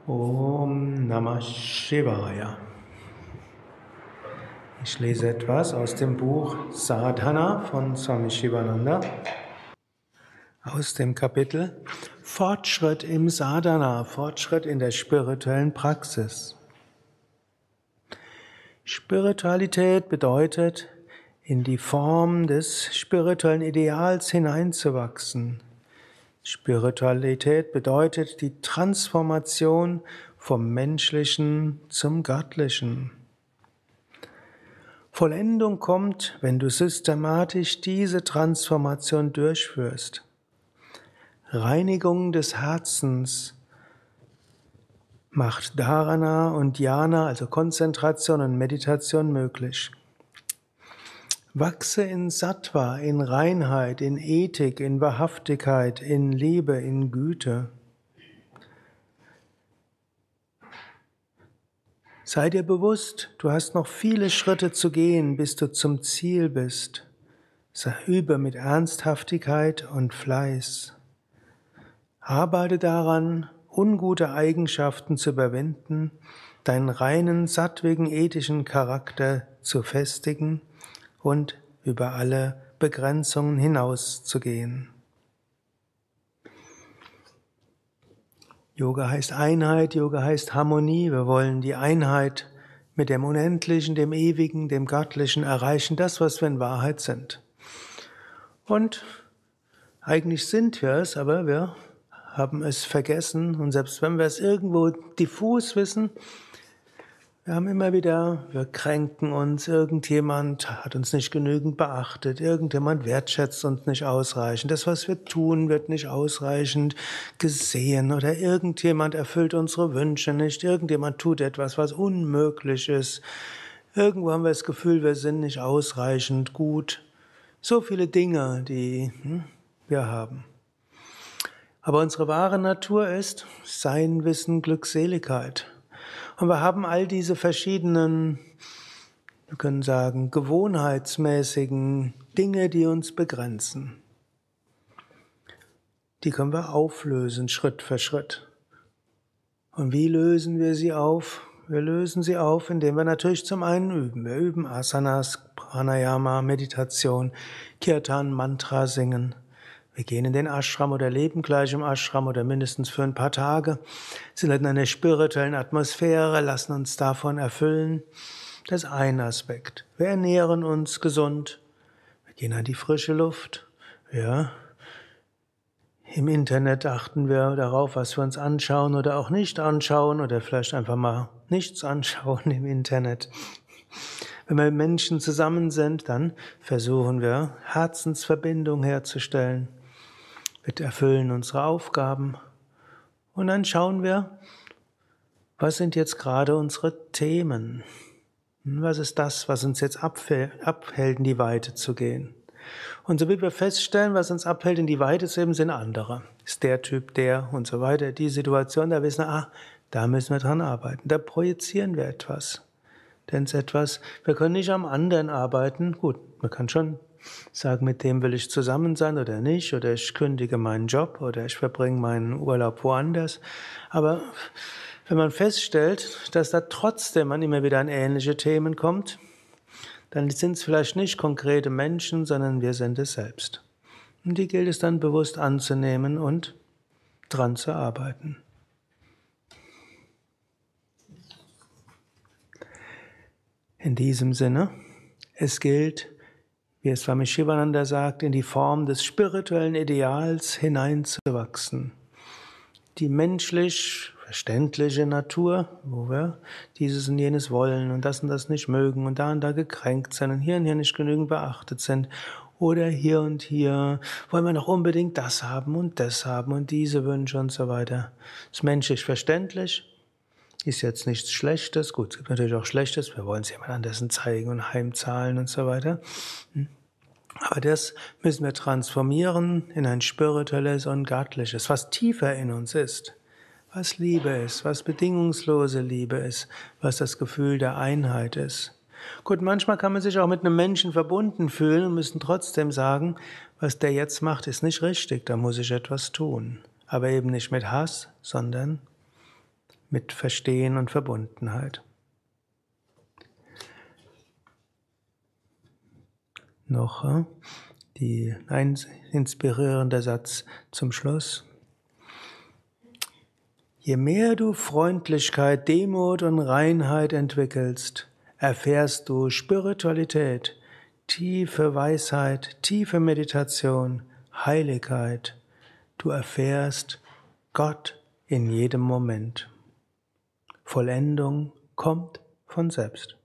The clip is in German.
Om Namah Shivaya. Ich lese etwas aus dem Buch Sadhana von Swami Shivananda, aus dem Kapitel Fortschritt im Sadhana, Fortschritt in der spirituellen Praxis. Spiritualität bedeutet, in die Form des spirituellen Ideals hineinzuwachsen. Spiritualität bedeutet die Transformation vom Menschlichen zum Göttlichen. Vollendung kommt, wenn du systematisch diese Transformation durchführst. Reinigung des Herzens macht Dharana und Dhyana, also Konzentration und Meditation, möglich. Wachse in Sattva, in Reinheit, in Ethik, in Wahrhaftigkeit, in Liebe, in Güte. Sei dir bewusst, du hast noch viele Schritte zu gehen, bis du zum Ziel bist. Übe mit Ernsthaftigkeit und Fleiß. Arbeite daran, ungute Eigenschaften zu überwinden, deinen reinen, sattwigen, ethischen Charakter zu festigen und über alle Begrenzungen hinauszugehen. Yoga heißt Einheit, Yoga heißt Harmonie. Wir wollen die Einheit mit dem Unendlichen, dem Ewigen, dem Göttlichen erreichen, das, was wir in Wahrheit sind. Und eigentlich sind wir es, aber wir haben es vergessen. Und selbst wenn wir es irgendwo diffus wissen, wir kränken uns, irgendjemand hat uns nicht genügend beachtet, irgendjemand wertschätzt uns nicht ausreichend, das, was wir tun, wird nicht ausreichend gesehen oder irgendjemand erfüllt unsere Wünsche nicht, irgendjemand tut etwas, was unmöglich ist. Irgendwo haben wir das Gefühl, wir sind nicht ausreichend gut. So viele Dinge, die wir haben. Aber unsere wahre Natur ist Sein, Wissen, Glückseligkeit. Und wir haben all diese verschiedenen, wir können sagen, gewohnheitsmäßigen Dinge, die uns begrenzen. Die können wir auflösen, Schritt für Schritt. Und wie lösen wir sie auf? Wir lösen sie auf, indem wir natürlich zum einen üben. Wir üben Asanas, Pranayama, Meditation, Kirtan, Mantra singen. Wir gehen in den Ashram oder leben gleich im Ashram oder mindestens für ein paar Tage, sind in einer spirituellen Atmosphäre, lassen uns davon erfüllen. Das ist ein Aspekt. Wir ernähren uns gesund, wir gehen an die frische Luft. Ja. Im Internet achten wir darauf, was wir uns anschauen oder auch nicht anschauen oder vielleicht einfach mal nichts anschauen im Internet. Wenn wir mit Menschen zusammen sind, dann versuchen wir, Herzensverbindung herzustellen. Wir erfüllen unsere Aufgaben und dann schauen wir, was sind jetzt gerade unsere Themen? Was ist das, was uns jetzt abhält, in die Weite zu gehen? Und so wie wir feststellen, was uns abhält, in die Weite zu gehen, sind andere. Ist der Typ, der und so weiter, die Situation, da wissen wir, da müssen wir dran arbeiten. Da projizieren wir etwas. Denn es ist etwas, wir können nicht am anderen arbeiten. Gut, man kann schon sagen, mit dem will ich zusammen sein oder nicht, oder ich kündige meinen Job oder ich verbringe meinen Urlaub woanders. Aber wenn man feststellt, dass da trotzdem man immer wieder an ähnliche Themen kommt, dann sind es vielleicht nicht konkrete Menschen, sondern wir sind es selbst. Und die gilt es dann bewusst anzunehmen und dran zu arbeiten. In diesem Sinne, es gilt, wie es Swami Shivananda sagt, in die Form des spirituellen Ideals hineinzuwachsen. Die menschlich verständliche Natur, wo wir dieses und jenes wollen und das nicht mögen und da gekränkt sind und hier nicht genügend beachtet sind oder hier und hier wollen wir noch unbedingt das haben und diese Wünsche und so weiter. Das ist menschlich verständlich. Ist jetzt nichts Schlechtes. Gut, es gibt natürlich auch Schlechtes. Wir wollen es jemand anders zeigen und heimzahlen und so weiter. Aber das müssen wir transformieren in ein spirituelles und göttliches, was tiefer in uns ist. Was Liebe ist, was bedingungslose Liebe ist, was das Gefühl der Einheit ist. Gut, manchmal kann man sich auch mit einem Menschen verbunden fühlen und müssen trotzdem sagen, was der jetzt macht, ist nicht richtig, da muss ich etwas tun. Aber eben nicht mit Hass, sondern mit Verstehen und Verbundenheit. Noch ein inspirierender Satz zum Schluss. Je mehr du Freundlichkeit, Demut und Reinheit entwickelst, erfährst du Spiritualität, tiefe Weisheit, tiefe Meditation, Heiligkeit. Du erfährst Gott in jedem Moment. Vollendung kommt von selbst.